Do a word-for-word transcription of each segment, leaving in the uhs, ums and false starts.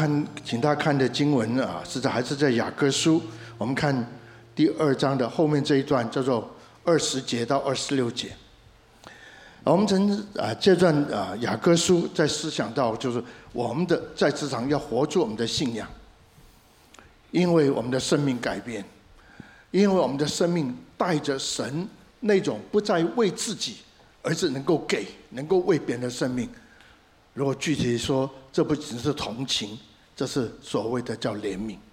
看，请大家看的经文啊，是在还是在雅各书。我们看第二章的后面这一段，叫做二十节到二十六节。我们曾啊这段啊雅各书在思想到，就是我们的在职场要活出我们的信仰，因为我们的生命改变，因为我们的生命带着神那种不再为自己，而是能够给，能够为别人的生命。如果具体说，这不只是同情，这是所谓的叫怜悯。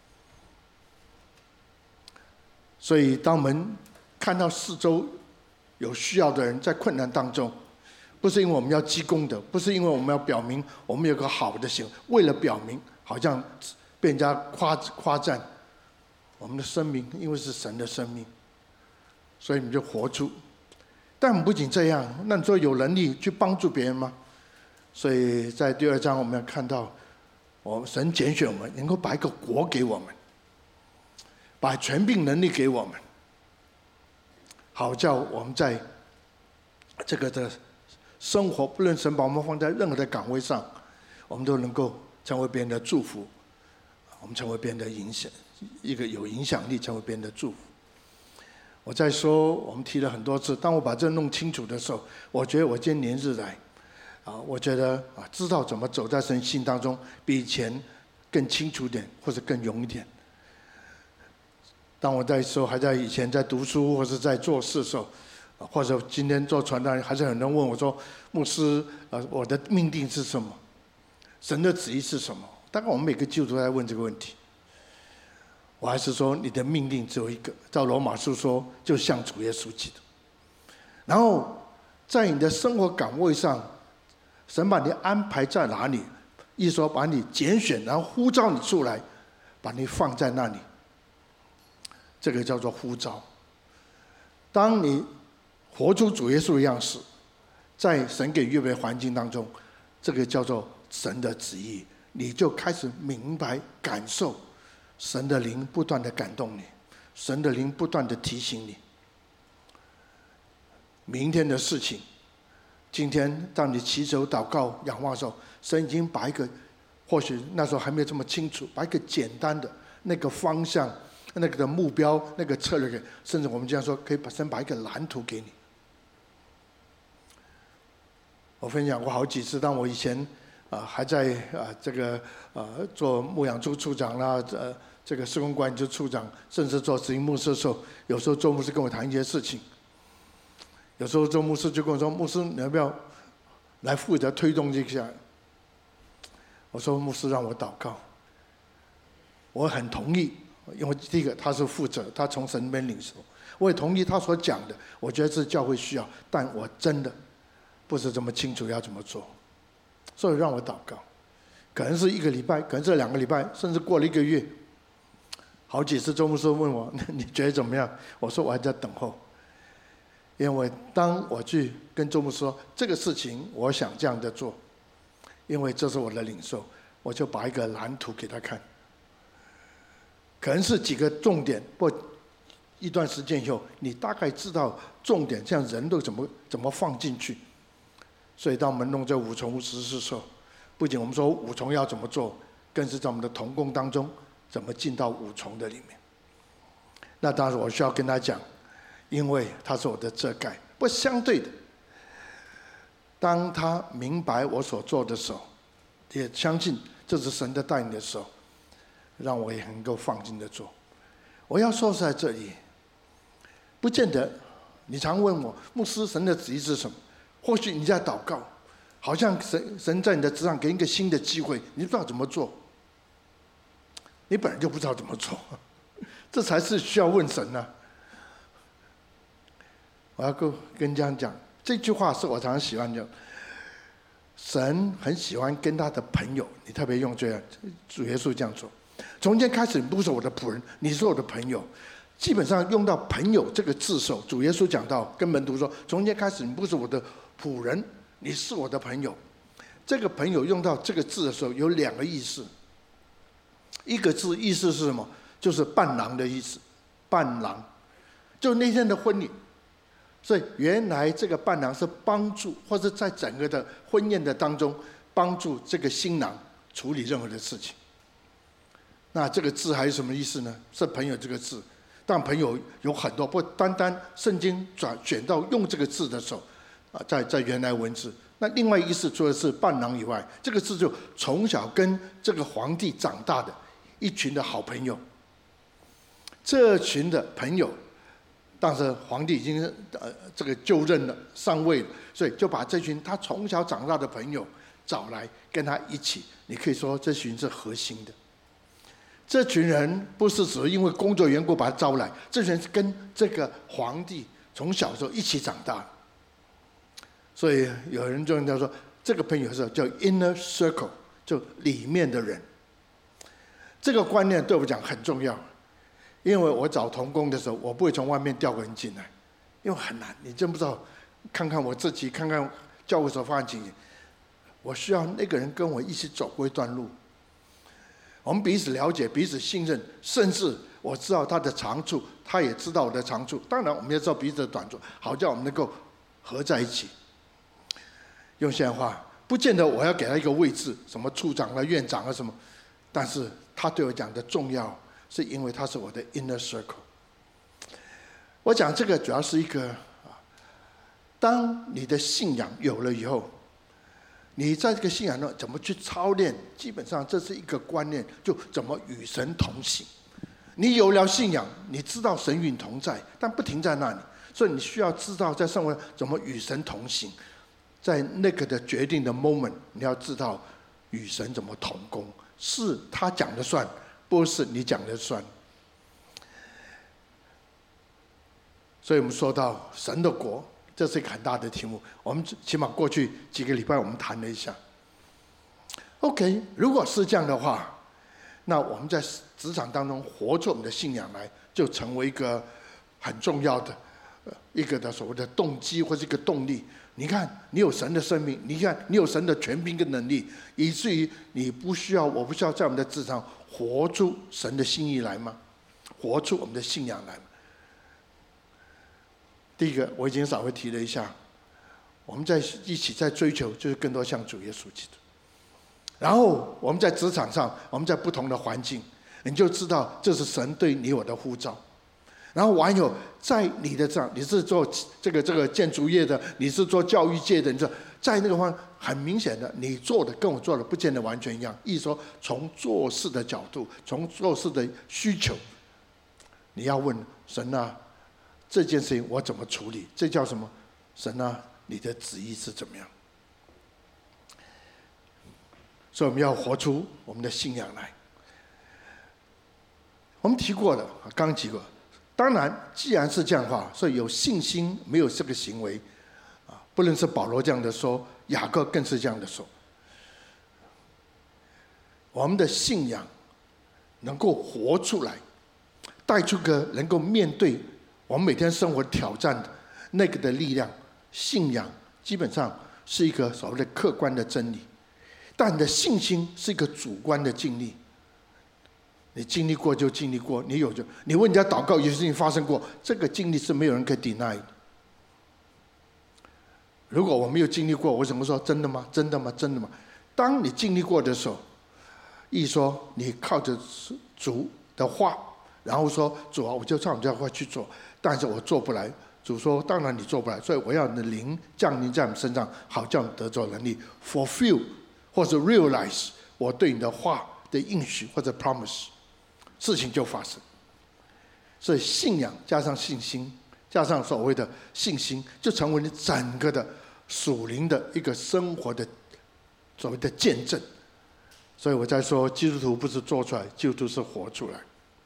所以当我们看到四周有需要的人在困难当中，不是因为我们要积功德，不是因为我们要表明我们有个好的行为，为了表明好像被人家夸夸赞我们的生命，因为是神的生命，所以我们就活出。但我们不仅这样，那你说有能力去帮助别人吗？所以在第二章我们要看到，我们神拣选我们，能够把一个国给我们，把权柄能力给我们，好叫我们在这个的生活，不论神把我们放在任何的岗位上，我们都能够成为别人的祝福，我们成为别人的影响，一个有影响力，成为别人的祝福。我在说，我们提了很多次，当我把这弄清楚的时候，我觉得我今年日来啊，我觉得啊，知道怎么走在神心当中，比以前更清楚点，或者更容易点。当我在说还在以前在读书或者在做事的时候，或者今天做传道人，还是很多人问我说：“牧师，呃，我的命定是什么？神的旨意是什么？”大概我们每个基督徒都在问这个问题。我还是说，你的命令只有一个，照罗马书说，就像主耶稣基督。然后在你的生活岗位上，神把你安排在哪里？意思说把你拣选，然后呼召你出来，把你放在那里。这个叫做呼召。当你活出主耶稣的样式，在神给预备环境当中，这个叫做神的旨意，你就开始明白感受神的灵不断的感动你，神的灵不断的提醒你明天的事情。今天当你祈求祷告仰望的时候，神已经把一个，或许那时候还没有这么清楚，把一个简单的那个方向，那个的目标，那个策略给，甚至我们这样说，可以把神把一个蓝图给你。我分享过好几次，当我以前啊还在啊这个啊做牧养处处长啦，呃这个施工管理处处长，甚至做执行牧师的时候，有时候周牧师跟我谈一些事情，有时候周牧师就跟我说：“牧师，你要不要来负责推动这个？”我说：“牧师让我祷告。”我很同意。因为第一个他是负责，他从神那边领受，我也同意他所讲的，我觉得是教会需要，但我真的不是这么清楚要怎么做，所以让我祷告。可能是一个礼拜，可能是两个礼拜，甚至过了一个月，好几次周牧师问我你觉得怎么样？我说我还在等候，因为当我去跟周牧师说这个事情我想这样的做，因为这是我的领受，我就把一个蓝图给他看。可能是几个重点，或一段时间以后，你大概知道重点，这样人都怎么怎么放进去。所以当我们弄这五重五十的时候，不仅我们说五重要怎么做，更是在我们的同工当中怎么进到五重的里面。那当然我需要跟他讲，因为他是我的遮盖。不相对的，当他明白我所做的时候，也相信这是神的带领的时候，让我也能够放心的做。我要说是在这里，不见得你常问我牧师神的旨意是什么，或许你在祷告，好像神神在你的职场给你一个新的机会，你不知道怎么做，你本来就不知道怎么做，这才是需要问神啊。我要跟跟这样讲，这句话是我常常喜欢讲，神很喜欢跟他的朋友，你特别用这样，主耶稣这样说，从今天开始你不是我的仆人，你是我的朋友。基本上用到朋友这个字的时候，主耶稣讲到跟门徒说，从今天开始你不是我的仆人，你是我的朋友。这个朋友用到这个字的时候有两个意思，一个字意思是什么？就是伴郎的意思，伴郎就那天的婚礼，所以原来这个伴郎是帮助，或者在整个的婚宴的当中帮助这个新郎处理任何的事情。那这个字还有什么意思呢？是朋友这个字，但朋友有很多，不单单圣经转选到用这个字的时候，啊，在在原来文字，那另外意思除了是伴郎以外，这个字就从小跟这个皇帝长大的一群的好朋友。这群的朋友，当时皇帝已经呃这个就任了上位了，所以就把这群他从小长大的朋友找来跟他一起。你可以说这群是核心的。这群人不是只因为工作缘故把他招来，这群人是跟这个皇帝从小时候一起长大的。所以有人就叫说，这个朋友是叫 inner circle， 就里面的人。这个观念对我讲很重要，因为我找同工的时候，我不会从外面调个人进来，因为很难，你真不知道。看看我自己，看看教会所发生情形，我需要那个人跟我一起走过一段路。我们彼此了解，彼此信任，甚至我知道他的长处，他也知道我的长处。当然，我们也知道彼此的短处，好叫我们能够合在一起。用现在话，不见得我要给他一个位置，什么处长啊、院长啊什么，但是他对我讲的重要，是因为他是我的 inner circle。我讲这个主要是一个，当你的信仰有了以后，你在这个信仰中怎么去操练？基本上这是一个观念，就怎么与神同行。你有了信仰，你知道神与你同在，但不停在那里，所以你需要知道在生活中怎么与神同行。在那个的决定的 moment， 你要知道与神怎么同工，是他讲的算，不是你讲的算。所以我们说到神的国，这是一个很大的题目。我们起码过去几个礼拜我们谈了一下。OK， 如果是这样的话，那我们在职场当中活出我们的信仰来，就成为一个很重要的一个的所谓的动机或是一个动力。你看，你有神的生命，你看你有神的权柄跟能力，以至于你不需要，我不需要在我们的职场活出神的心意来吗？活出我们的信仰来吗？第一个，我已经稍微提了一下，我们在一起在追求，就是更多像主耶稣基督。然后我们在职场上，我们在不同的环境，你就知道这是神对你我的呼召。然后还有在你的这样，你是做这个这个建筑业的，你是做教育界的，你知道，在那个方面很明显的，你做的跟我做的不见得完全一样。意思说，从做事的角度，从做事的需求，你要问神啊，这件事情我怎么处理？这叫什么？神啊，你的旨意是怎么样？所以我们要活出我们的信仰来。我们提过的，刚刚提过。当然，既然是这样的话，所以有信心没有这个行为，啊，不论是保罗这样的说，雅各更是这样的说。我们的信仰能够活出来，带出个能够面对我们每天生活挑战的那个的力量。信仰基本上是一个所谓的客观的真理，但你的信心是一个主观的经历。你经历过就经历过，你有就你问人家祷告，有些事情发生过，这个经历是没有人可以 deny 的。如果我没有经历过，我怎么说真的吗？真的吗？真的吗？当你经历过的时候，一说你靠着主的话，然后说主啊，我就照你这话去做，但是我做不来。主说当然你做不来，所以我要你的灵降临在你身上，好叫你得着能力 fulfill 或者 realize 我对你的话的应许或者 promise。事情就发生，所以信仰加上信心，加上所谓的信心，就成为你整个的属灵的一个生活的所谓的见证。所以我在说，基督徒不是做出来，基督徒是活出来。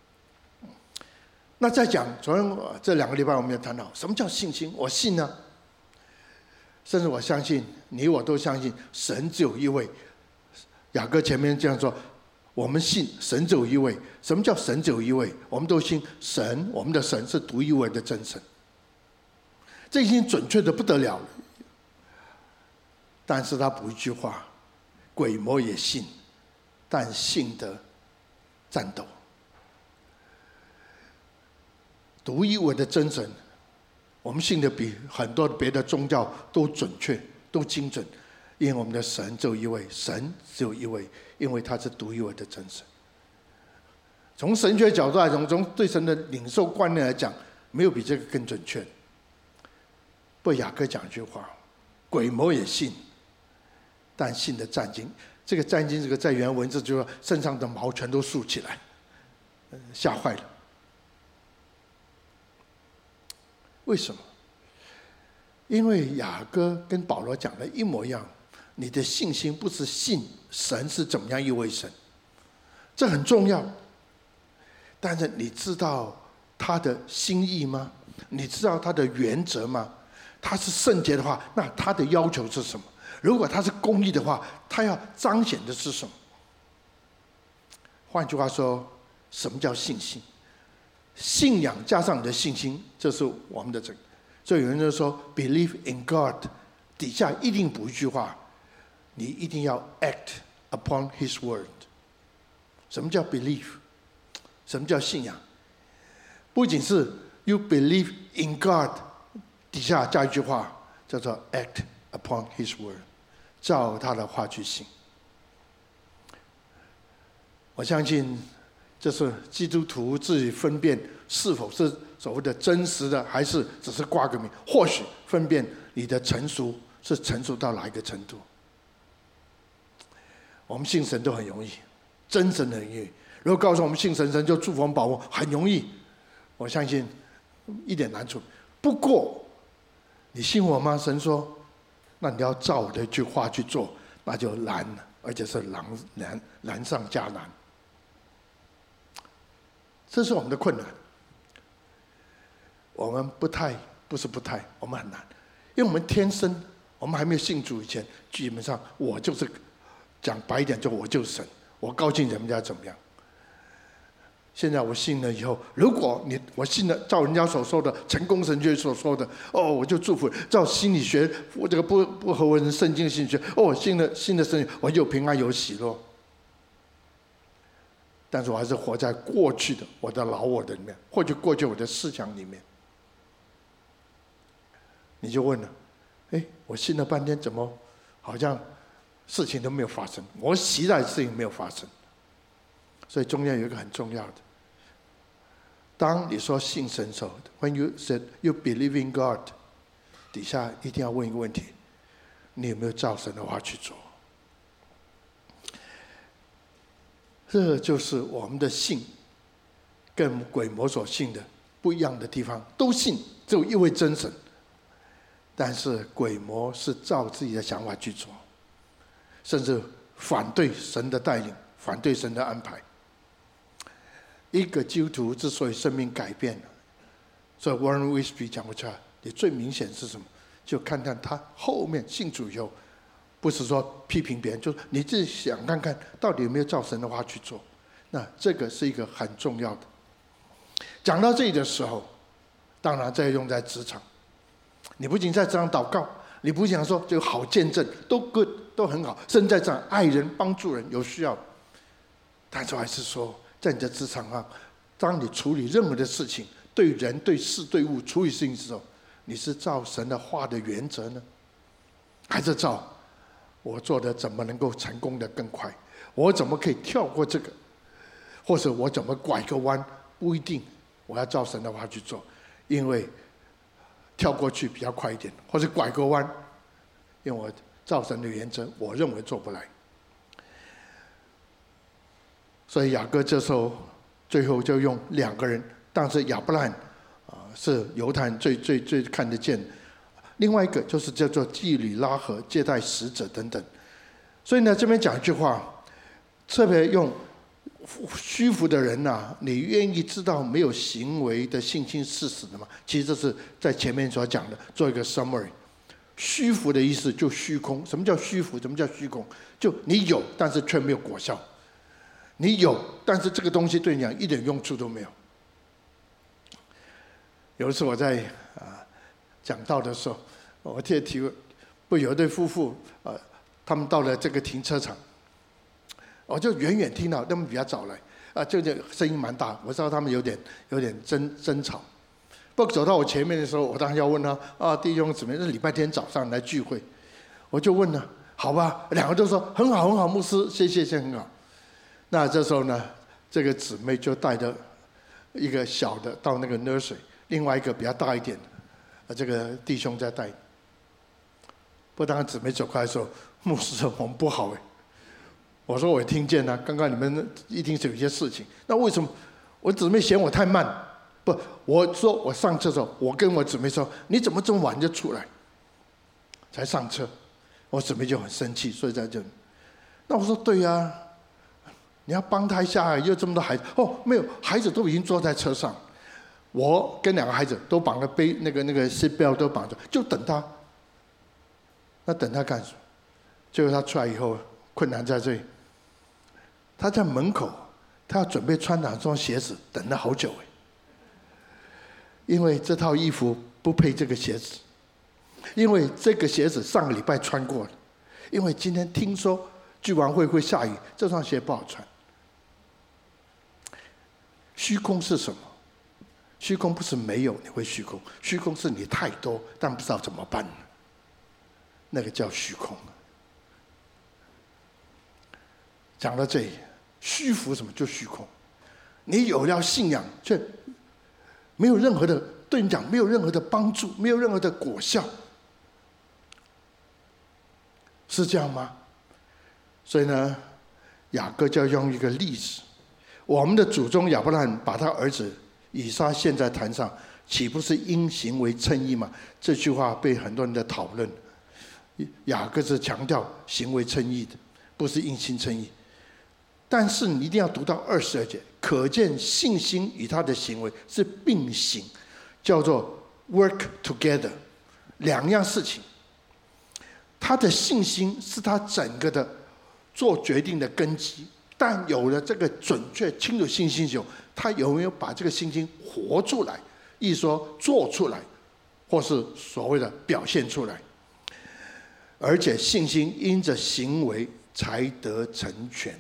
那再讲，昨天这两个礼拜我们也谈到，什么叫信心？我信呢，甚至我相信，你我都相信，神只有一位。雅各前面这样说。我们信神只有一位。什么叫神只有一位？我们都信神，我们的神是独一无二的真神。这已经准确的不得了了。但是他补一句话：鬼魔也信，但信得战斗。独一无二的真神，我们信的比很多别的宗教都准确、都精准。 因为我们的神只有一位，神只有一位，因为他是独一无二的真神。从神学角度来讲，从对神的领受观念来讲，没有比这个更准确。不过雅各讲一句话：鬼魔也信，但信的战惊。这个战惊，这个在原文字就是说身上的毛全都竖起来，吓坏了。为什么？因为雅各跟保罗讲的一模一样，你的信心不是信神是怎么样一位神，这很重要。但是你知道他的心意吗？你知道他的原则吗？他是圣洁的话，那他的要求是什么？如果他是公义的话，他要彰显的是什么？换句话说，什么叫信心？信仰加上你的信心，这是我们的这个。所以有人就说 ，believe in God， 底下一定补一句话，你一定要 act upon His word。什么叫 believe？ 什么叫信仰？不仅是 you believe in God， 底下加一句话叫做 act upon His word， 照他的话去行。我相信这是基督徒自己分辨是否是所谓的真实的，还是只是挂个名。或许分辨你的成熟是成熟到哪一个程度。我们信神都很容易，真神很容易。如果告诉我们信神，神就祝福我们保护，很容易，我相信一点难处。不过你信我吗？神说，那你要照我的一句话去做，那就难了，而且是难难难上加难。这是我们的困难。我们不太不是不太，我们很难，因为我们天生，我们还没有信主以前，基本上我就是讲白一点，就我就是神，我高兴人家怎么样。现在我信了以后，如果你我信了，照人家所说的成功神学所说的，哦，我就祝福；照心理学，我这个不不合文圣经心理学，哦，信了信了圣经，我有平安有喜乐。但是我还是活在过去的我的老我的里面，或者过去我的思想里面。你就问了，哎，我信了半天，怎么好像事情都没有发生？我期待的事情没有发生。所以中间有一个很重要的，当你说信神时候 ，When you said you believe in God， 底下一定要问一个问题：你有没有照神的话去做？这就是我们的信跟鬼魔所信的不一样的地方。都信只有一位真神，但是鬼魔是照自己的想法去做，甚至反对神的带领，反对神的安排。一个基督徒之所以生命改变了，所以 Warren Wiersbe 讲过出来，你最明显是什么？就看看他后面信主以后，不是说批评别人，就是你自己想看看到底有没有照神的话去做。那这个是一个很重要的。讲到这里的时候，当然再用在职场，你不仅在职场祷告，你不仅说这个好见证都 good 都很好，甚至在这样爱人帮助人有需要，但是还是说在你的职场上，当你处理任何的事情，对人对事对物处理事情的时候，你是照神的话的原则呢，还是照我做的怎么能够成功的更快？我怎么可以跳过这个？或者我怎么拐个弯？不一定，我要照神的话去做，因为跳过去比较快一点，或者拐个弯，因为我照神的原则，我认为做不来。所以雅各这时候最后就用两个人，但是亚伯兰啊是犹太人最最最看得见，另外一个就是叫做妓女拉合接待使者等等。所以呢，这边讲一句话，特别用虚浮的人呐、啊，你愿意知道没有行为的信心是死的吗？其实这是在前面所讲的，做一个 summary。虚浮的意思就虚空。什么叫虚浮？什么叫虚空？就你有，但是却没有果效。你有，但是这个东西对你讲一点用处都没有。有一次我在啊讲道的时候，我特别提过，不有一对夫妇啊，他们到了这个停车场，我就远远听到他们比较早来啊，就这声音蛮大，我知道他们有点有点争争吵。不过走到我前面的时候，我当然要问他啊，弟兄姊妹，是礼拜天早上来聚会，我就问他， 好吧，两个都说很好很好，牧师，谢谢，谢谢，很好。那这时候呢，这个姊妹就带着一个小的到那个 nursery， 另外一个比较大一点的，这个弟兄在带。不过当姊妹走开的时候，牧师我们不好哎。我说我也听见了、啊，刚刚你们一定是有一些事情，那为什么我姊妹嫌我太慢？不，我说我上车的时候，我跟我姊妹说，你怎么这么晚就出来？才上车，我姊妹就很生气，所以在这里。那我说对呀、啊，你要帮他一下，又这么多孩子。哦，没有，孩子都已经坐在车上，我跟两个孩子都绑了背那个那个 seat belt 都绑着，就等他。那等他干什么？结果他出来以后，困难在这里。他在门口，他要准备穿哪双鞋子，等了好久哎。因为这套衣服不配这个鞋子，因为这个鞋子上个礼拜穿过了，因为今天听说聚完会会下雨，这双鞋不好穿。虚空是什么？虚空不是没有你会虚空，虚空是你太多，但不知道怎么办，那个叫虚空。讲到这里，虚浮什么就虚空。你有了信仰，却没有任何的对你讲，没有任何的帮助，没有任何的果效，是这样吗？所以呢，雅各就要用一个例子。我们的祖宗亚伯拉罕把他儿子以撒献在坛上，岂不是因行为称义吗？这句话被很多人在讨论。雅各是强调行为称义的，不是因信称义。但是你一定要读到二十二节，可见信心与他的行为是并行，叫做 work together， 两样事情。他的信心是他整个的做决定的根基，但有了这个准确清楚信心以后，他有没有把这个信心活出来，意思说做出来，或是所谓的表现出来。而且信心因着行为才得成全。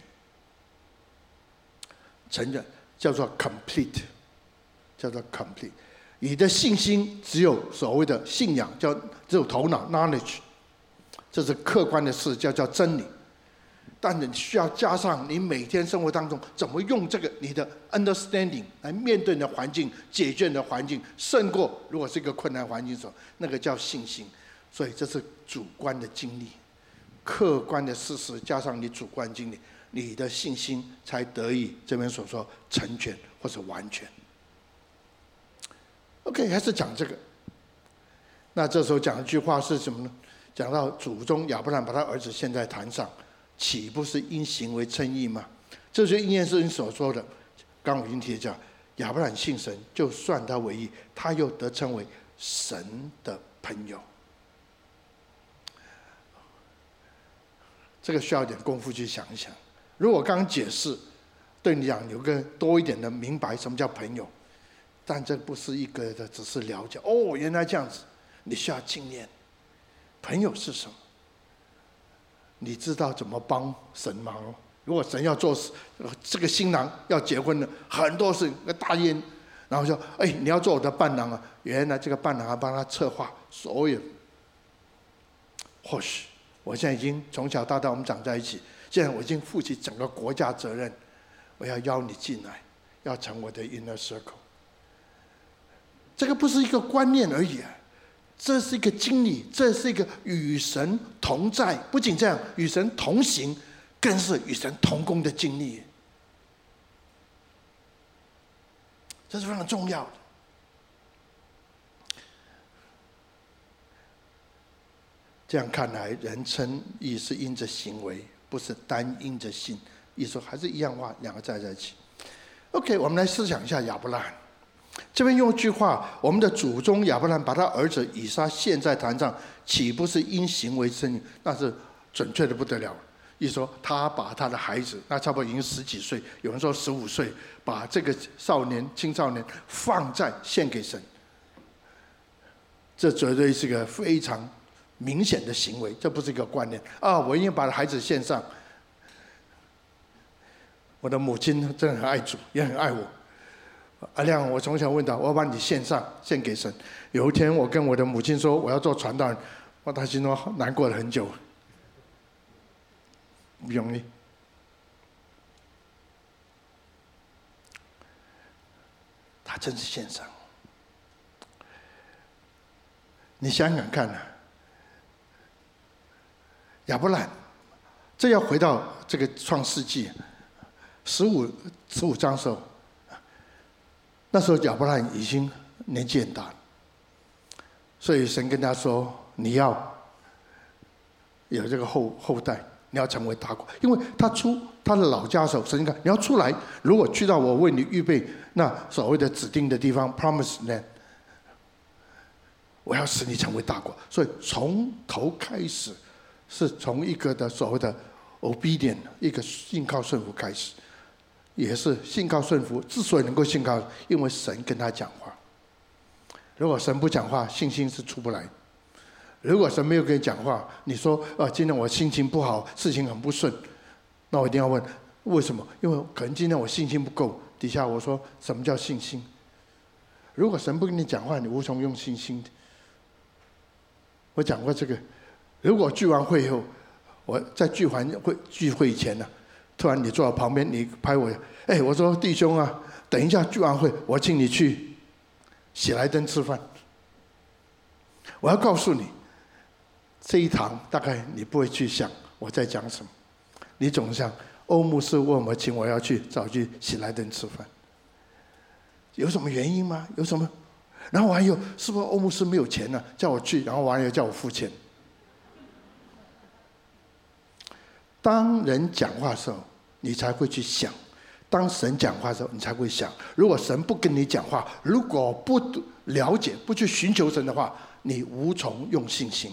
成全叫做 complete， 叫做 complete。你的信心只有所谓的信仰，叫只有头脑 knowledge， 这是客观的事，叫叫真理。但你需要加上你每天生活当中怎么用这个你的 understanding 来面对你的环境，解决你的环境，胜过如果是一个困难环境的时候，那个叫信心。所以这是主观的经历，客观的事实加上你主观经历，你的信心才得以这边所说成全或是完全。OK， 还是讲这个。那这时候讲一句话是什么呢？讲到祖宗亚伯兰把他儿子献在坛上，岂不是因行为称义吗？这就应验是你所说的。刚我已经提讲，亚伯兰信神，就算他为义，他又得称为神的朋友。这个需要一点功夫去想一想。如果刚刚解释，对你讲有个多一点的明白什么叫朋友，但这不是一个的，只是了解。哦，原来这样子，你需要经验。朋友是什么？你知道怎么帮神忙哦？如果神要做这个新郎要结婚了，很多事情大宴，然后说：“哎，你要做我的伴郎啊！”原来这个伴郎还帮他策划所有。或许。我现在已经从小到大我们长在一起，现在我已经负起整个国家责任，我要邀你进来，要成我的 inner circle。这个不是一个观念而已啊，这是一个经历，这是一个与神同在，不仅这样，与神同行，更是与神同工的经历。这是非常重要的。这样看来，人称义是因着行为，不是单因着信。意思说还是一样话，两个在在一起。OK， 我们来思想一下亚伯拉罕。这边用一句话：我们的祖宗亚伯拉罕把他儿子以撒献在坛上，岂不是因行为称义？那是准确的不得了。意思说，他把他的孩子，那差不多已经十几岁，有人说十五岁，把这个少年、青少年放在献给神。这绝对是个非常明显的行为，这不是一个观念啊！我已经把孩子献上。我的母亲真的很爱主，也很爱我。阿亮，我从小问他，我要把你献上，献给神。有一天，我跟我的母亲说我要做传道人，我她心中难过了很久。 不容易。他真是献上。你想想看啊，亚伯兰，这要回到这个创世纪十五十五章的时候，那时候亚伯兰已经年纪很大了，所以神跟他说：“你要有这个后后代，你要成为大国。”因为他出他的老家的时候，神看你要出来，如果去到我为你预备那所谓的指定的地方 ，Promised Land。我要使你成为大国，所以从头开始，是从一个的所谓的 obedient， 一个信靠顺服开始，也是信靠顺服。之所以能够信靠，因为神跟他讲话。如果神不讲话，信心是出不来。如果神没有跟你讲话，你说啊，今天我心情不好，事情很不顺，那我一定要问为什么？因为可能今天我信心不够。底下我说什么叫信心？如果神不跟你讲话，你无从用信心的。我讲过这个，如果聚完会以后，我在聚完会聚会以前呢、啊，突然你坐在旁边，你拍我，哎，我说弟兄啊，等一下聚完会，我请你去喜来登吃饭。我要告诉你，这一堂大概你不会去想我在讲什么，你总想欧牧师问我请我要去早去喜来登吃饭，有什么原因吗？有什么？然后我还有，是不是欧牧师没有钱呢、啊？叫我去，然后完了又叫我付钱。当人讲话的时候，你才会去想；当神讲话的时候，你才会想。如果神不跟你讲话，如果不了解、不去寻求神的话，你无从用信心。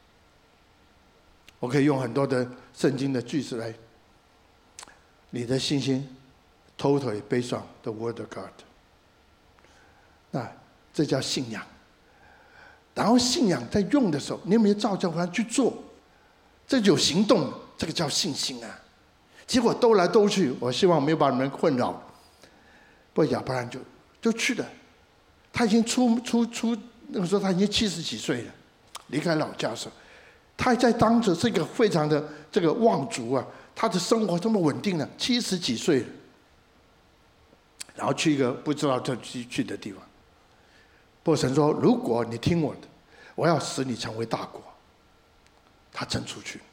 我可以用很多的圣经的句子来，你的信心 totally based on the word of God。那这叫信仰。然后信仰在用的时候，你有没有照着它去做？这就有行动，这个叫信心啊。结果兜来兜去，我希望没有把你们困扰。不过亚伯兰就就去了，他已经出出出那个时候他已经七十几岁了，离开老家的时候，他还在当着这个非常的这个望族啊，他的生活这么稳定了，七十几岁了，然后去一个不知道这去去的地方。不过神说：“如果你听我的，我要使你成为大国。”他真出去。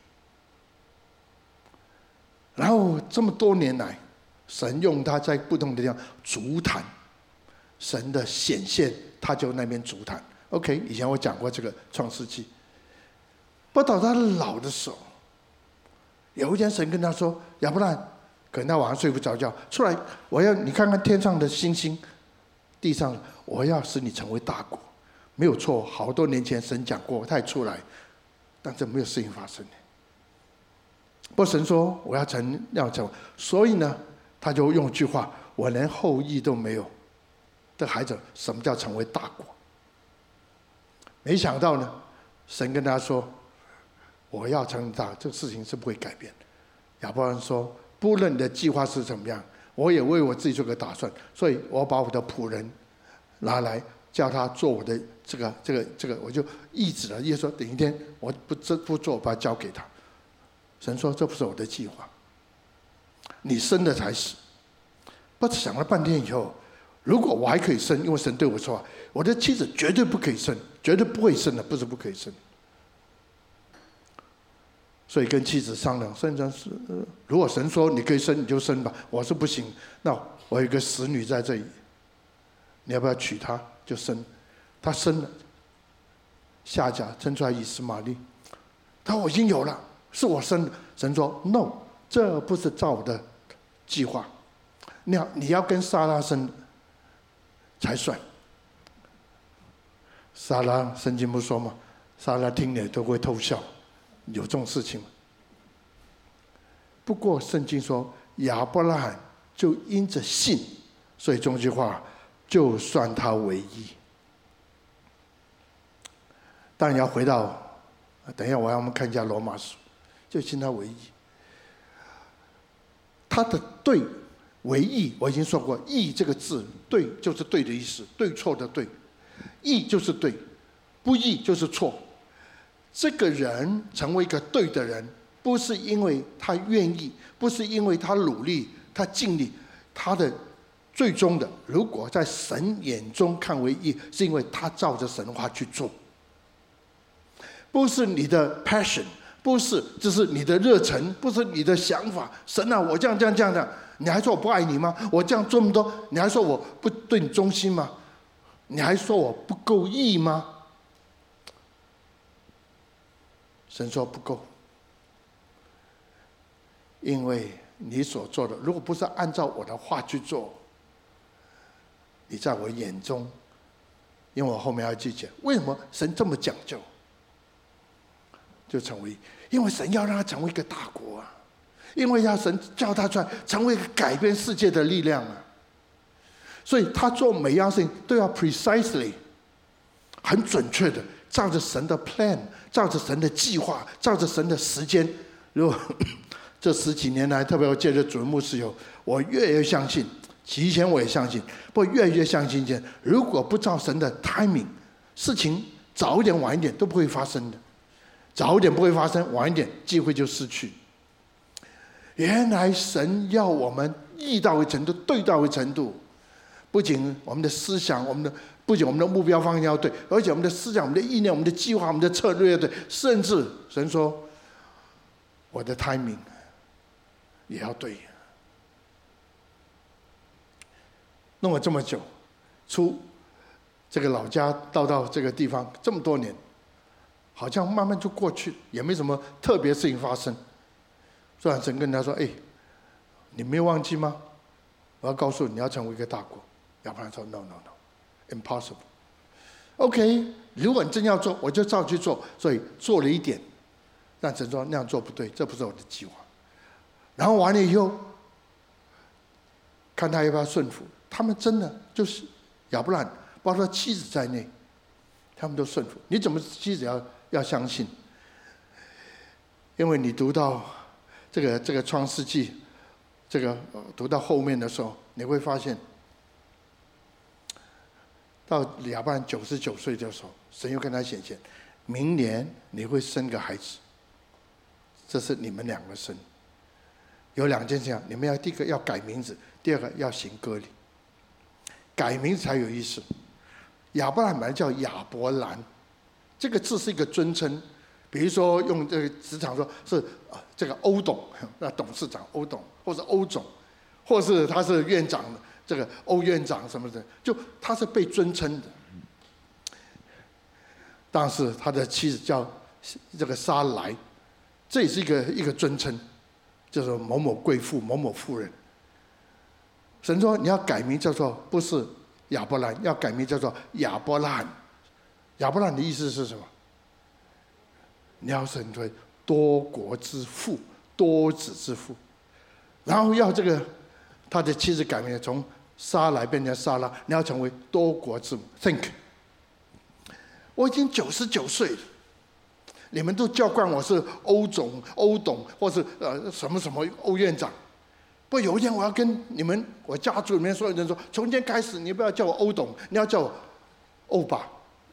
然后这么多年来，神用他在不同的地方足坛，神的显现，他就那边足坛。OK， 以前我讲过这个创世纪。不到他老的时候，有一天神跟他说：“亚伯兰，可能他晚上睡不着觉，出来，我要你看看天上的星星，地上。”我要使你成为大国，没有错。好多年前神讲过，他也出来，但这没有事情发生。不过神说我要成要成，所以呢，他就用一句话：我连后裔都没有的孩子，什么叫成为大国？没想到呢，神跟他说：我要成为大，这个事情是不会改变的。亚伯兰说：不论你的计划是怎么样，我也为我自己做个打算，所以我把我的仆人拿来叫他做我的这个这个这个，我就抑制了。耶稣说：“等一天我不这不做，我把它交给他。”神说：“这不是我的计划，你生的才是。”不想了半天以后，如果我还可以生，因为神对我说：“我的妻子绝对不可以生，绝对不会生的，不是不可以生。”所以跟妻子商量，甚至是如果神说你可以生，你就生吧。我说不行，那我有一个使女在这里。你要不要娶她？就生，她生了，夏甲生出来以实玛利。他说我已经有了，是我生的。神说 ：“No， 这不是照我的计划。你要你要跟撒拉生才算。”撒拉圣经不说吗？撒拉听了都会偷笑，有这种事情吗？不过圣经说亚伯拉罕就因着信，所以这句话。就算他为义，当然要回到，等一下我要我们看一下罗马书，就信他为义。他的对为义，我已经说过，义这个字，对就是对的意思，对错的对，义就是对，不义就是错。这个人成为一个对的人， 不是因为他愿意，不是因为他努力，他尽力，他的最终的，如果在神眼中看为义，是因为他照着神话去做。不是你的 passion， 不是，这是你的热忱，不是你的想法。神啊，我这样这样这样的，你还说我不爱你吗？我这样这么多，你还说我不对你忠心吗？你还说我不够义吗？神说不够，因为你所做的，如果不是按照我的话去做，你在我眼中，因为我后面要去讲，为什么神这么讲究？就成为，因为神要让他成为一个大国啊，因为要神叫他出来成为一个改变世界的力量啊，所以他做每样事情都要 precisely， 很准确的，照着神的 plan， 照着神的计划，照着神的时间。如果这十几年来，特别我借着主任牧师有，我越来越相信，以前我也相信，不过越来越相信一件，如果不照神的 timing， 事情早一点晚一点都不会发生的。早一点不会发生，晚一点机会就失去。原来神要我们义到一程度，对到一程度，不仅我们的思想，我们的不仅我们的目标方向要对，而且我们的思想、我们的意念、我们的计划、我们的策略要对，甚至神说，我的 timing 也要对。弄了这么久，出这个老家到到这个地方这么多年。好像慢慢就过去，也没什么特别事情发生。突然神跟他说：“哎，你没有忘记吗？我要告诉你，你要成为一个大国。”亚伯兰说 ：“No, no, no, impossible. OK， 如果你真要做，我就照去做。所以做了一点，但神说那样做不对，这不是我的计划。然后完了以后，看他要不要顺服。他们真的就是亚伯兰，包括妻子在内，他们都顺服。你怎么妻子要？”要相信，因为你读到这个这个创世纪，这个读到后面的时候，你会发现，到亚伯兰九十九岁的时候，神又跟他显现，明年你会生个孩子，这是你们两个生。有两件事情，你们要第一个要改名字，第二个要行割礼。改名字才有意思。亚伯兰本来叫亚伯兰。这个字是一个尊称，比如说用这个职场说是啊这个欧董，那董事长欧董，或者欧总，或是他是院长，这个欧院长什么的，就他是被尊称的。但是他的妻子叫这个撒莱，这也是一个一个尊称，就是某某贵妇、某某夫人。神说你要改名叫做不是亚伯兰，要改名叫做亚伯拉罕。亚伯兰的意思是什么？你要成为多国之父、多子之父，然后要这个他的妻子改名，从撒来变成撒拉，你要成为多国之母。Think， 我已经九十九岁了，你们都叫惯我是欧总、欧董，或是呃什么什么欧院长。不过有一天我要跟你们我家族里面所有人说，从今天开始，你不要叫我欧董，你要叫我欧巴。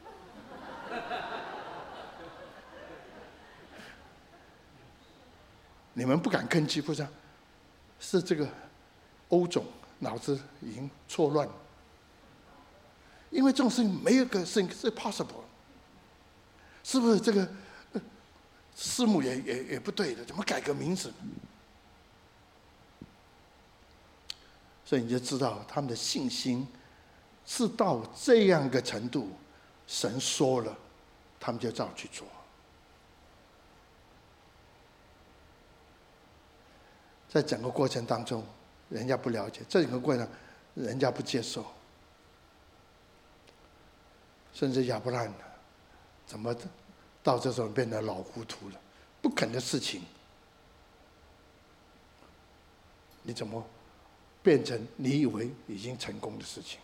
你们不敢吭气，不是？是这个欧总脑子已经错乱了，因为这种事情没有个事情是 possible， 是不是？这个师母也也也不对的，怎么改个名字？所以你就知道他们的信心是到这样一个程度，神说了，他们就照去做。在整个过程当中，人家不了解，这整个过程人家不接受，甚至亚伯兰怎么到这时候变得老糊涂了？不肯的事情，你怎么变成你以为已经成功的事情？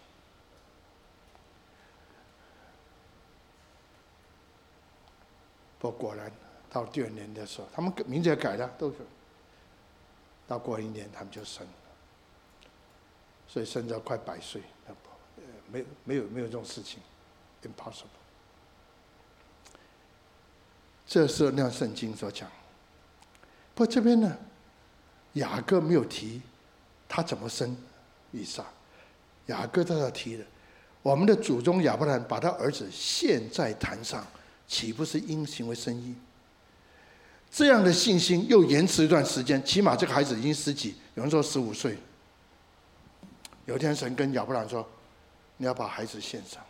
不过果然到第二年的时候，他们名字也改了，都是。到过一年，他们就生了，所以生到快百岁，没有没有没有这种事情 ，impossible。这是那圣经所讲， 不过这边呢，雅各没有提他怎么生以撒，雅各在这提的，我们的祖宗亚伯兰把他儿子献在坛上，岂不是因行为生义？这样的信心又延迟一段时间，起码这个孩子已经十几，有人说十五岁。有一天神跟亚伯兰说：“你要把孩子献上。”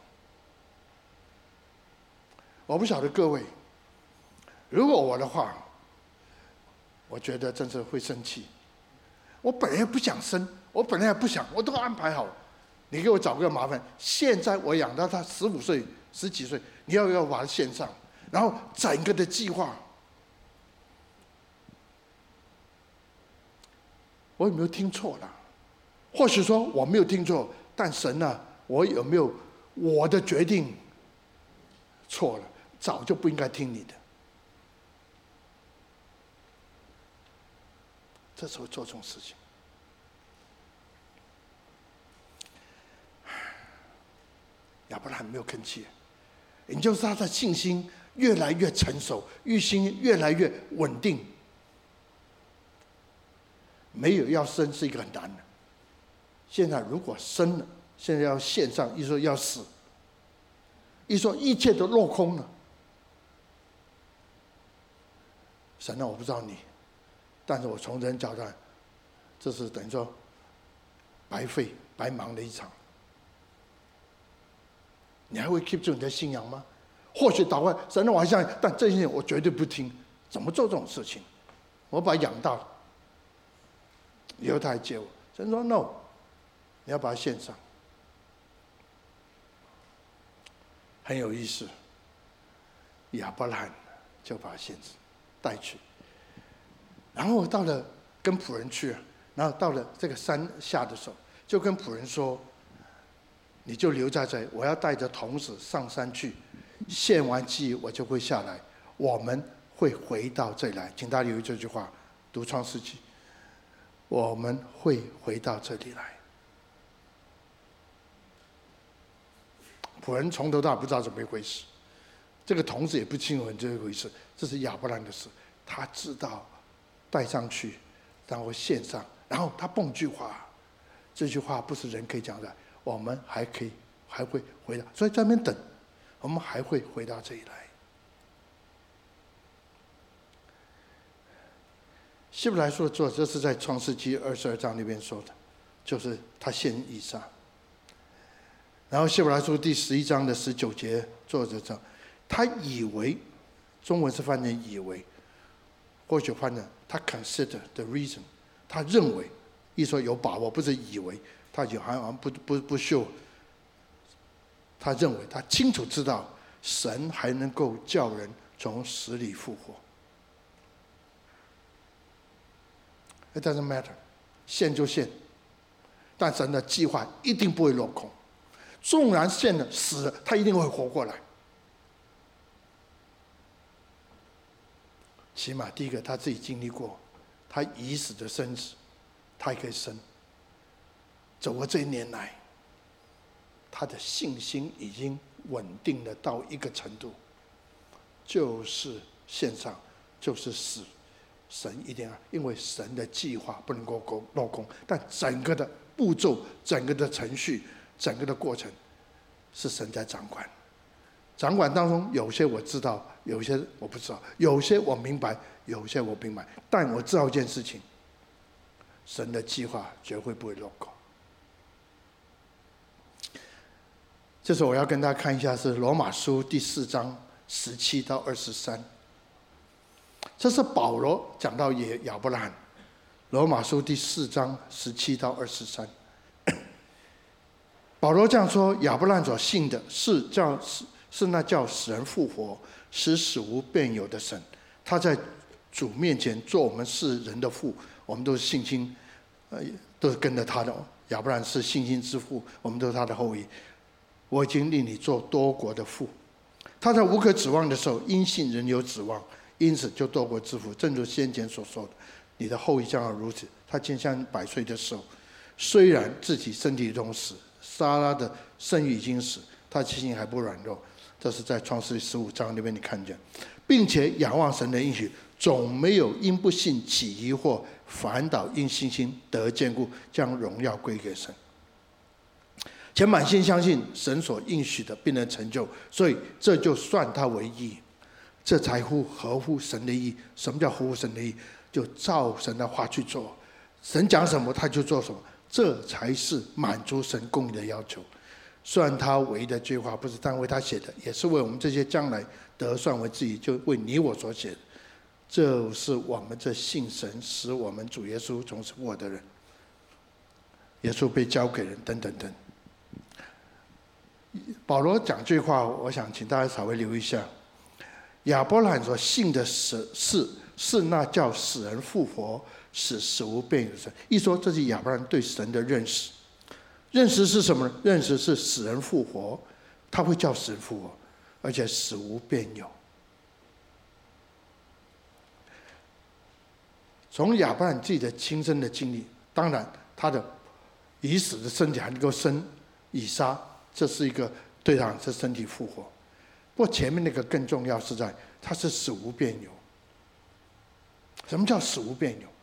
我不晓得各位，如果我的话，我觉得真是会生气。我本来不想生，我本来也不想，我都安排好了，你给我找个麻烦。现在我养到他十五岁、十几岁，你要要把他献上，然后整个的计划。我有没有听错了？或许说我没有听错，但神啊，我有没有我的决定错了？早就不应该听你的。这时候做这种事情，亚伯拉罕没有吭气，也就是他的信心越来越成熟，信心越来越稳定。没有要生是一个很难的。现在如果生了，现在要献上，一说要死，一说一切都落空了。神啊，我不知道你，但是我从人角度看，这是等于说白费白忙了一场。你还会 keep 住你的信仰吗？或许祷告，神啊，我还相信，但这些我绝对不听。怎么做这种事情？我把他养大了。以后他还接我，神说 no， 你要把它献上。很有意思，亚伯兰就把他献带去，然后到了跟仆人去，然后到了这个山下的时候，就跟仆人说：“你就留在这里，我要带着童子上山去，献完祭我就会下来，我们会回到这里来。”请大家留意这句话，读创世纪。我们会回到这里来。仆人从头到尾不知道怎么一回事，这个童子也不清楚这一回事，这是亚伯兰的事。他知道带上去，然后献上，然后他蹦句话，这句话不是人可以讲的，我们还可以还会回到，所以在那边等，我们还会回到这里来。希伯来书的作者，这是在创世纪二十二章那边说的，就是他献以撒。然后希伯来书第十一章的十九节，作者讲，他以为，中文是翻译以为，或许翻译他 consider the reason， 他认为，一说有把握，不是以为，他就好像不不不 sure， 他认为他清楚知道神还能够叫人从死里复活。It doesn't matter， 献就献，但神的计划一定不会落空。纵然献了死了，他一定会活过来。起码第一个他自己经历过，他已死的生子，他也可以生。走过这一年来，他的信心已经稳定了到一个程度，就是献上，就是死。神一定要，因为神的计划不能够落空，但整个的步骤、整个的程序、整个的过程，是神在掌管。掌管当中，有些我知道，有些我不知道，有些我明白，有些我明白。但我知道一件事情：神的计划绝对不会落空。这时候我要跟大家看一下，是罗马书第四章十七到二十三。这是保罗讲到也亚伯拉罕，罗马书第四章十七到二十三。保罗这样说：亚伯拉罕所信的是叫是是那叫死人复活、使死无变有的神。他在主面前做我们世人的父，我们都是信心，呃，都是跟着他的。亚伯拉罕是信心之父，我们都是他的后裔。我已经令你做多国的父。他在无可指望的时候，因信仍有指望。因此就多国之父，正如先前所说的，你的后裔将要如此。他将近百岁的时候，虽然自己身体中死，撒拉的生育已经死，他的信心还不软弱。这是在创世十五章那边你看见，并且仰望神的应许， 总没有因不信起疑惑，反倒因信心得坚固，将荣耀归给神。且满心相信神所应许的必能成就，所以这就算他为义，这才乎合乎神的意。什么叫合乎神的意？就照神的话去做，神讲什么他就做什么，这才是满足神公义的要求。算他为的这句话不是单为他写的，也是为我们这些将来得算为自己，就为你我所写的。这是我们这信神使我们主耶稣从死复活的人，耶稣被交给人，等等等。保罗讲这句话，我想请大家稍微留意一下。亚伯兰所信的是是是那叫死人复活、使死无变有的神。一说这是亚伯兰对神的认识，认识是什么呢？认识是死人复活，他会叫死人复活，而且死无变有。从亚伯兰自己的亲身的经历，当然他的已死的身体还能够生以撒，这是一个对他是身体复活。不过前面那个更重要，是在他是死无变有。什么叫死无变有？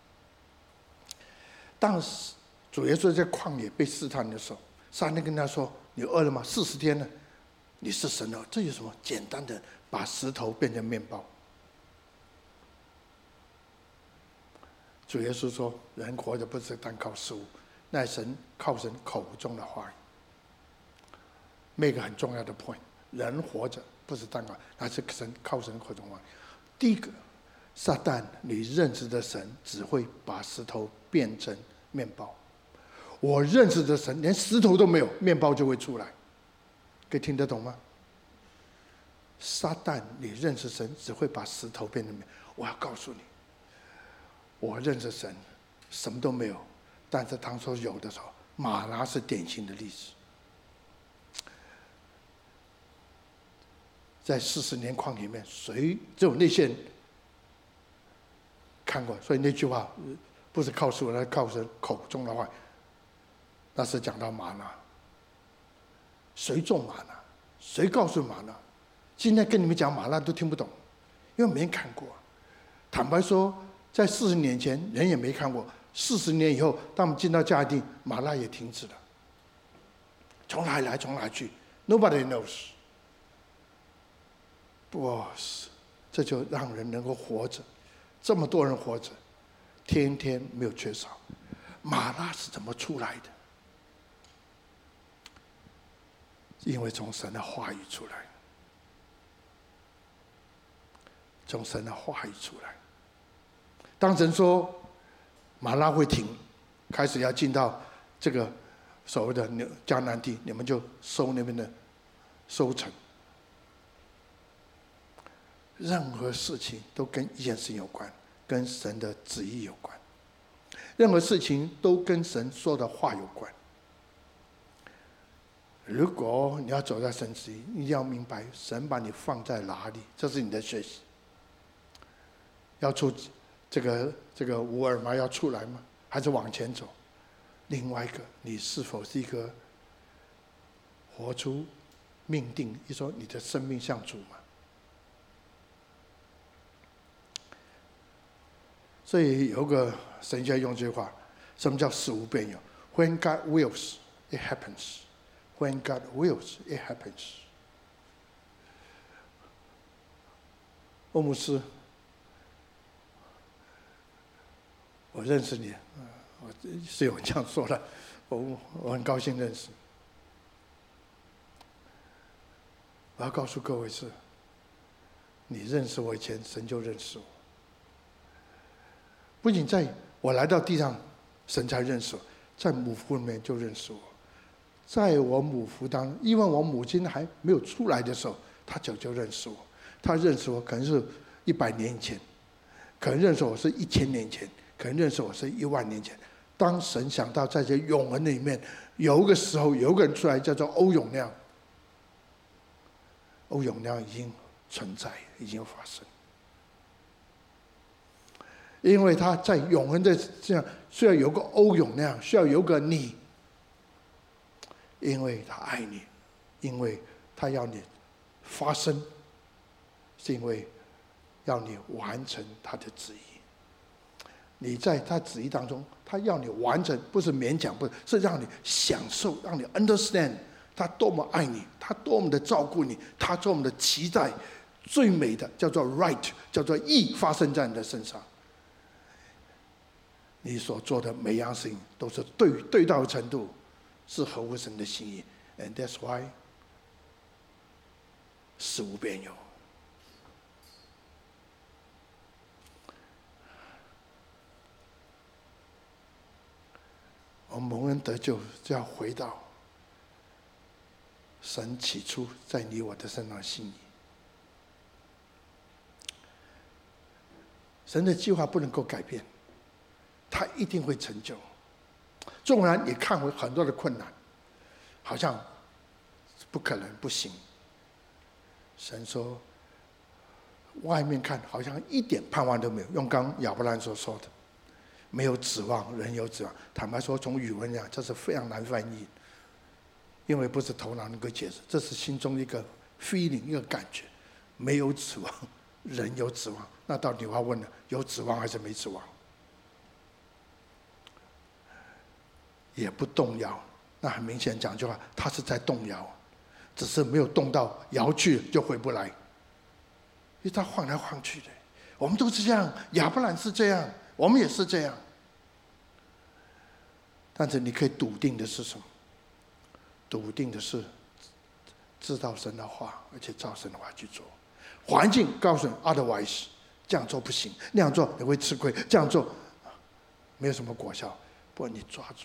当主耶稣在旷野被试探的时候，撒旦跟他说：“你饿了吗？四十天了，你是神了。”这有什么？简单的把石头变成面包。主耶稣说：“人活着不是单靠食物，乃神靠神口中的话语。”那个很重要的 point， 人活着不是单靠，那是神靠神口中的话语。第一个，撒旦，你认识的神只会把石头变成面包。我认识的神连石头都没有，面包就会出来。可以听得懂吗？撒旦，你认识神只会把石头变成面。我要告诉你，我认识神，什么都没有，但是当说有的时候，马拿是典型的例子。在四十年旷野里面，谁只有那些人看过？所以那句话不是靠树，那是靠神口中的话。那是讲到玛拿，谁种玛拿？谁告诉玛拿？今天跟你们讲玛拿都听不懂，因为没人看过。坦白说，在四十年前人也没看过，四十年以后，当我们进到迦南地，玛拿也停止了。从哪里来，从哪里去 ？Nobody knows。不，这就让人能够活着，这么多人活着，天天没有缺少。玛拿是怎么出来的？因为从神的话语出来，从神的话语出来。当神说玛拿会停，开始要进到这个所谓的迦南地，你们就收那边的收成。任何事情都跟一件事情有关，跟神的旨意有关。任何事情都跟神说的话有关。如果你要走在神旨意，一定要明白神把你放在哪里，这是你的学习。要出这个这个无耳吗？要出来吗？还是往前走？另外一个，你是否是一个活出命定？一说你的生命像主吗？所以有个神学用这句话：什么叫事无变有 ？When God wills, it happens. When God wills, it happens. 欧姆斯，我认识你，我是有人这样说的，我我很高兴认识。我要告诉各位是，你认识我以前，神就认识我。不仅在我来到地上，神才认识我，在母腹里面就认识我。在我母腹当中，因为我母亲还没有出来的时候，他早就认识我。他认识我可能是一百年以前，可能认识我是一千年前，可能认识我是一万年前。当神想到在这永恒里面，有一个时候有一个人出来，叫做欧永亮。欧永亮已经存在，已经发生。因为他在永恒的这样，需要有个欧永亮，需要有个你。因为他爱你，因为他要你发生，是因为要你完成他的旨意。你在他旨意当中，他要你完成，不是勉强，不是，是让你享受，让你 understand 他多么爱你，他多么的照顾你，他多么的期待最美的叫做 right， 叫做义发生在你的身上。你所做的每样事情都是对对到的程度，是合乎神的心意 ，and that's why 使无边有。我们蒙恩得救，就要回到神起初在你我的身上的心意。神的计划不能够改变，他一定会成就。纵然你看回很多的困难，好像不可能不行。神说，外面看好像一点盼望都没有。用刚亚伯兰所说的。没有指望，人有指望。坦白说，从语文讲，这是非常难翻译，因为不是头脑能够解释，这是心中一个 feeling， 一个感觉。没有指望，人有指望。那到底我要问了，有指望还是没指望？也不动摇。那很明显讲句话，他是在动摇，只是没有动到摇去就回不来，因为他晃来晃去的。我们都是这样，亚伯兰是这样。我们也是这样，但是你可以笃定的是什么？笃定的是知道神的话，而且照神的话去做。环境告诉你 otherwise， 这样做不行，那样做你会吃亏，这样做没有什么果效。不过你抓住。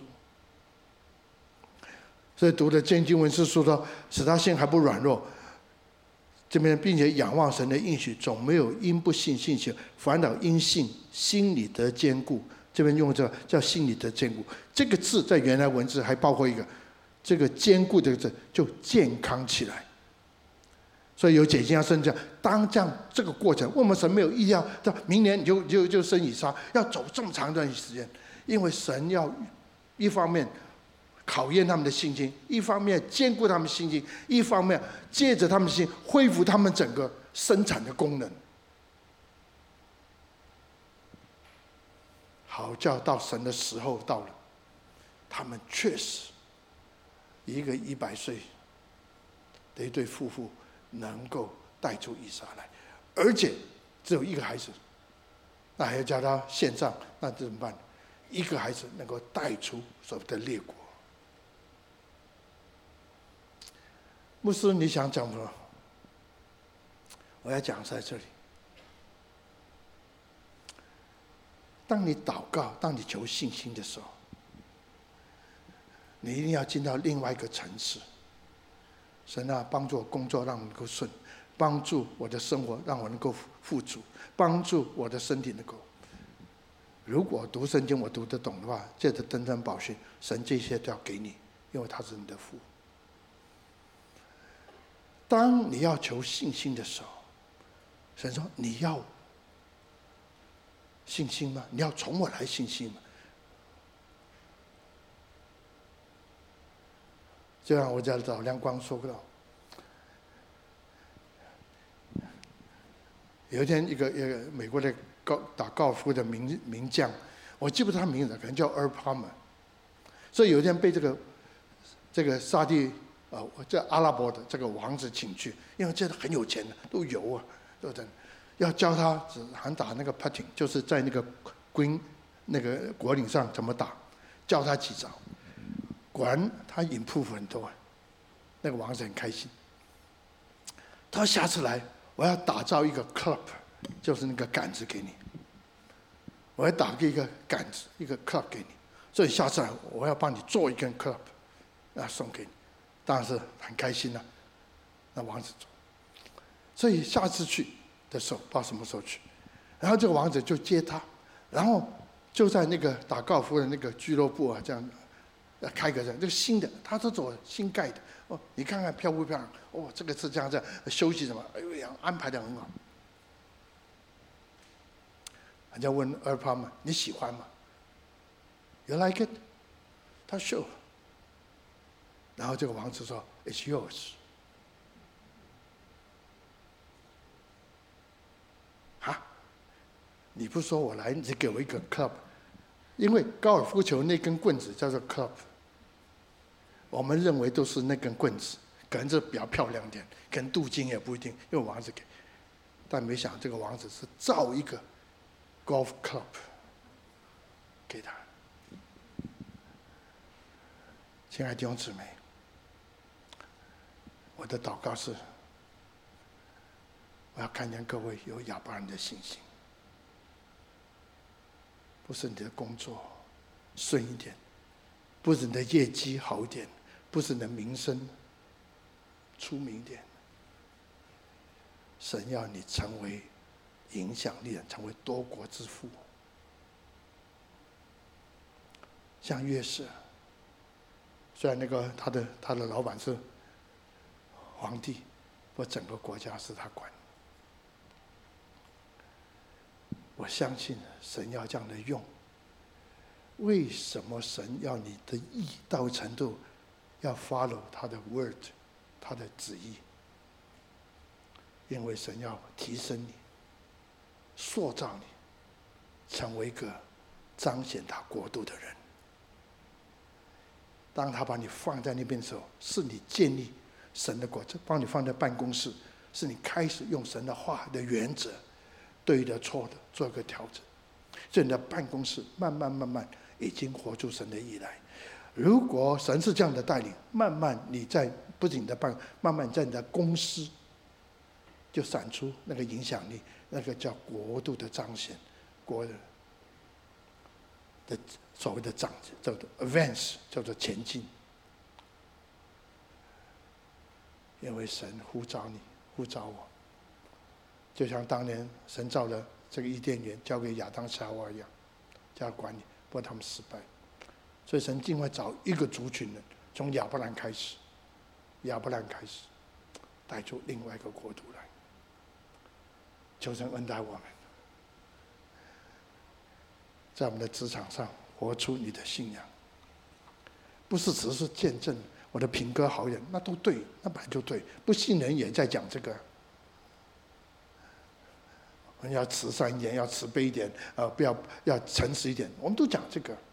所以读的经经文是说，使他心还不软弱。这边并且仰望神的应许，总没有因不信信心，反倒因信心里得坚固。这边用这个叫心里得坚固，这个字在原来文字还包括一个这个坚固的字，就健康起来。所以有解经家生讲，当这样这个过程，为什么神没有意要到明年你就就就生以撒，要走这么长一段时间？因为神要一方面考验他们的信心，一方面兼顾他们信心，一方面借着他们的心恢复他们整个生产的功能，好叫到神的时候到了，他们确实一个一百岁的一对夫妇能够带出以撒来，而且只有一个孩子，那还要叫他献上，那怎么办？一个孩子能够带出所谓的列国。牧师，你想讲什么？我要讲在这里。当你祷告，当你求信心的时候，你一定要进到另外一个层次。神啊，帮助我工作让我能够顺，帮助我的生活让我能够富足，帮助我的身体能够。如果读圣经我读得懂的话，借着登山宝训，神这些都要给你，因为他是你的父。当你要求信心的时候，神说：“你要信心吗？你要从我来信心吗？”就像我在老亮光说到，有一天一个一个美国的高打高尔夫的名名将，我记不得他名字，可能叫 Earl Palmer。所以有一天被这个这个沙地。啊，我这阿拉伯的这个王子请去，因为这很有钱的，都有啊，对不对？要教他只喊打那个 putting， 就是在那个 green 那个果岭上怎么打，教他几招。果然他 improve 很多，那个王子很开心。他说下次来，我要打造一个 club， 就是那个杆子给你，我要打一个杆子，一个 club 给你，所以下次来我要帮你做一根 club， 啊送给你。当然是很开心了、啊，那王子做，所以下次去的时候，不知道什么时候去，然后这个王子就接他，然后就在那个打高尔夫的那个俱乐部啊，这样开个这样，这个新的，他是走新盖的哦，你看看漂不漂亮？哦，这个是这样这样休息什么？哎呀，安排的很好。人家问二胖嘛，你喜欢吗 ？You like it？ 他说。然后这个王子说 ：“It's yours。”啊， 你不说我来，你只给我一个 club， 因为高尔夫球那根棍子叫做 club， 我们认为都是那根棍子，可能这比较漂亮点，可能镀金也不一定，因为王子给，但没想这个王子是造一个 golf club 给他。亲爱的弟兄姊妹，我的祷告是，我要看见各位有亚伯兰的信心，不是你的工作顺一点，不是你的业绩好一点，不是你的名声出名一点，神要你成为影响力人，成为多国之父。像约瑟，虽然那个他的他的老板是皇帝，不过整个国家是他管。我相信神要这样的用。为什么神要你的意到程度要 follow 他的 word， 他的旨意？因为神要提升你，塑造你，成为一个彰显他国度的人。当他把你放在那边的时候，是你建立神的国，帮你放在办公室，是你开始用神的话的原则，对的错的做一个调整。所以你的办公室慢慢慢慢已经活出神的意来。如果神是这样的带领，慢慢你在不仅你的办，慢慢在你的公司就闪出那个影响力，那个叫国度的彰显，国的的所谓的长叫做 advance， 叫做前进。因为神呼召你，呼召我，就像当年神造了这个伊甸园交给亚当夏娃一样，叫他管理，不过他们失败。所以神尽快找一个族群人，从亚伯兰开始，亚伯兰开始带出另外一个国度来。求神恩待我们，在我们的职场上活出你的信仰，不是只是见证我的品格好一点，那都对，那本来就对。不信人也在讲这个，我们要慈善一点，要慈悲一点，呃，不要要诚实一点，我们都讲这个。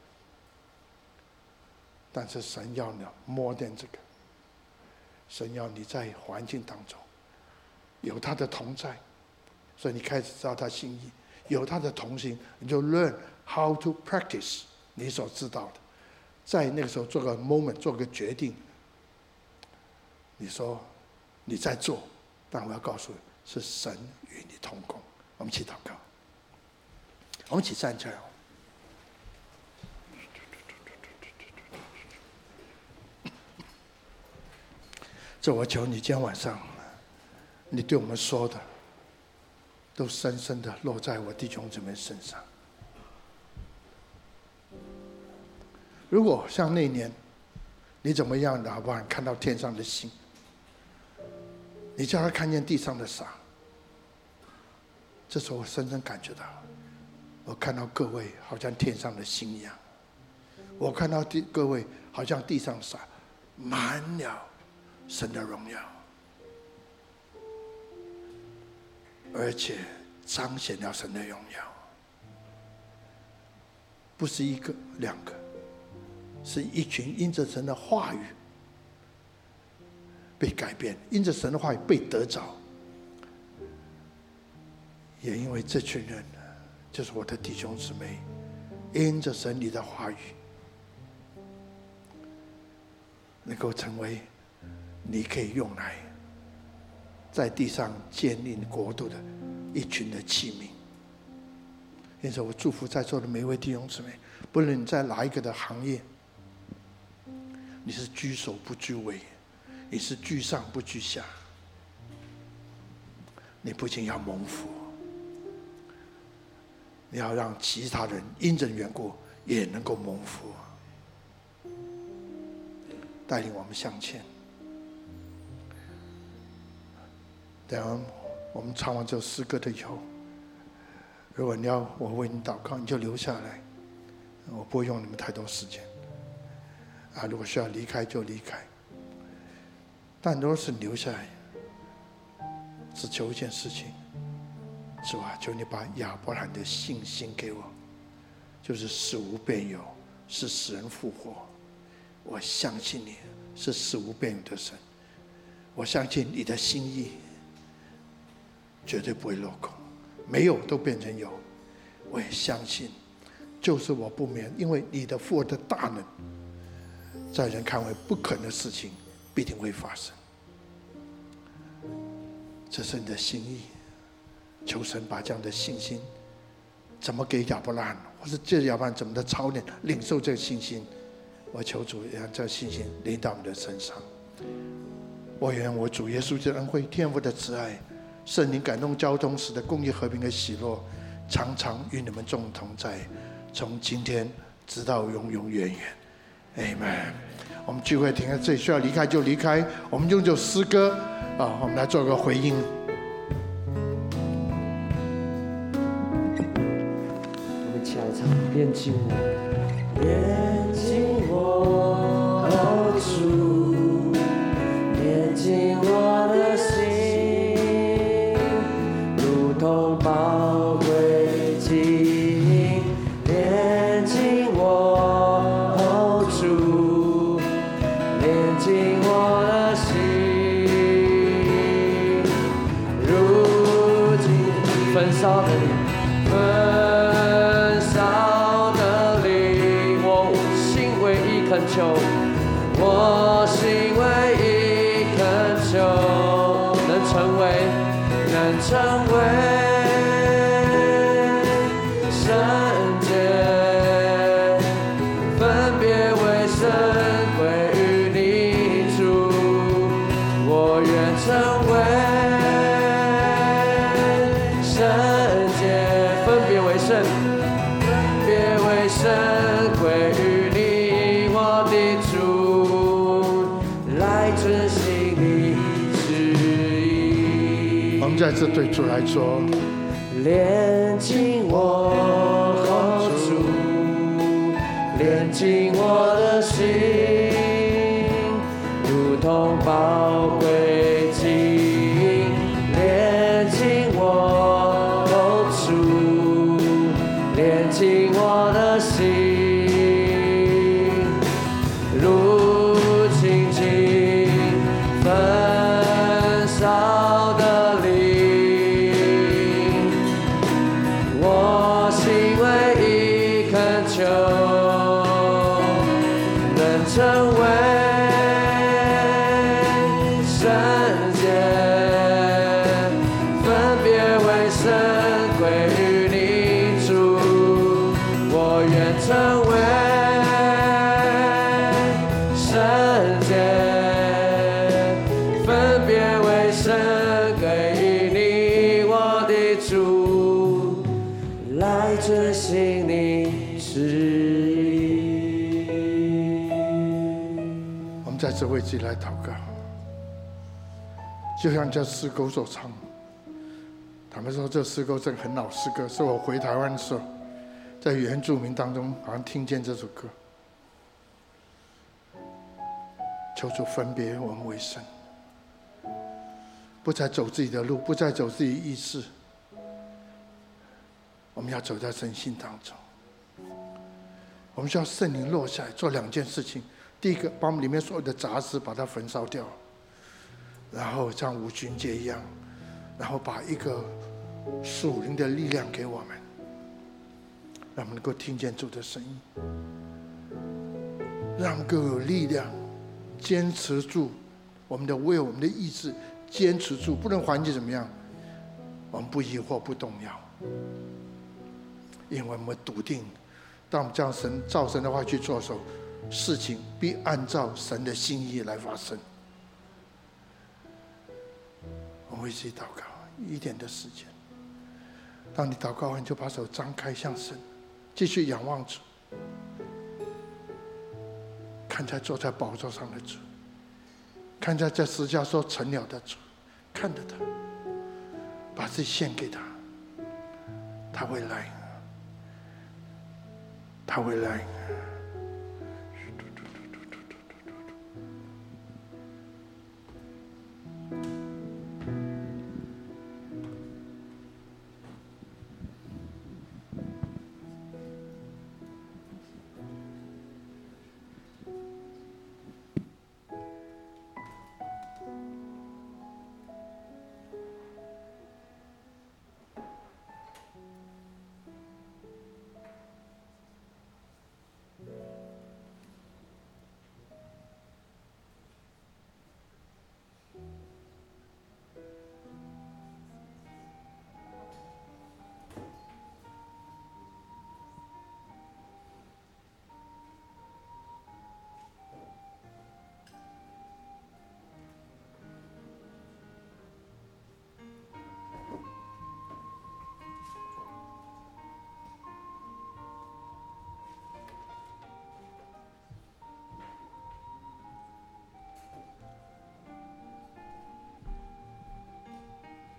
但是神要你摸点这个，神要你在环境当中有他的同在，所以你开始知道他心意，有他的同行，你就 learn how to practice 你所知道的，在那个时候做个 moment， 做个决定。你说你在做，但我要告诉你，是神与你同工。我们一起祷告，我们一起站起来。这我求你，今天晚上你对我们说的，都深深的落在我弟兄姊妹身上。如果像那年，你怎么样的，好不好？看到天上的星，你叫他看见地上的沙。这时候我深深感觉到，我看到各位好像天上的星一样，我看到地各位好像地上沙，满了神的荣耀，而且彰显了神的荣耀。不是一个两个，是一群因着神的话语被改变，因着神的话语被得着。也因为这群人就是我的弟兄姊妹，因着神你的话语能够成为你可以用来在地上建立国度的一群的器皿。因此我祝福在座的每一位弟兄姊妹，不论你在哪一个的行业，你是居首不居尾，你是居上不居下，你不仅要蒙福，你要让其他人因着缘故也能够蒙福，带领我们向前。等会我们唱完这首诗歌的以后，如果你要我为你祷告，你就留下来，我不会用你们太多时间。啊，如果需要离开就离开。但如果是留下来，只求一件事情， 主啊，求你把亚伯兰的信心给我，就是死无变有，是使人复活。我相信你是死无变有的神，我相信你的心意绝对不会落空，没有都变成有。我也相信，就是我不免，因为你的复活的大能，在人看为不可能的事情必定会发生。这是你的心意，求神把这样的信心，怎么给亚伯拉罕，或是这亚伯拉罕怎么的操练领受这个信心，我求主让这个信心临到我们的身上。我愿我主耶稣基督的恩惠、天父的慈爱、圣灵感动交通时的公义、和平的喜乐，常常与你们众同在，从今天直到永永远远。Amen。我们聚会停在这里，需要离开就离开。我们用这首诗歌啊，我们来做个回应。 我们一起来唱，炼净我，炼净我，哦主，炼净我的心，如同宝贵金，炼净我，哦主，炼净我的心，如今焚烧的灵。焚烧的灵，我心唯一恳求，我心唯一恳求，能成为，能成为圣洁，分别为圣，归于你主，我愿成为。神归于你，我的主，来遵行你旨意。 我们再次对主来说， 炼净我，哦主，炼净我的心，如同宝贵金，炼净我，哦主，炼净我的心，如清净焚烧的灵，我心唯一恳求，能成为圣洁，分别为圣，归于你主，我愿成为圣洁，分别为圣，归于你，我的主，来遵行你旨意。 我们再次为自己来祷告，就像这诗歌所唱。他们说这诗歌是很老诗歌，是我回台湾的时候，在原住民当中好像听见这首歌。求主分别我们为圣，不再走自己的路，不再走自己意识，我们要走在神性当中。我们需要圣灵落下来做两件事情：第一个，把我们里面所有的杂质把它焚烧掉，然后像五旬节一样，然后把一个属灵的力量给我们，让我们能够听见主的声音，让我们更有力量，坚持住我们的 will， 我们的意志，坚持住，不论环境怎么样，我们不疑惑，不动摇，因为我们笃定，当我们这样神照神的话去做的时候，事情必按照神的心意来发生。我们一起祷告一点的时间，当你祷告完，就把手张开向神，继续仰望主，看在坐在宝座上的主，看在这十架所成了的主，看着他，把自己献给他，他会来，他会来。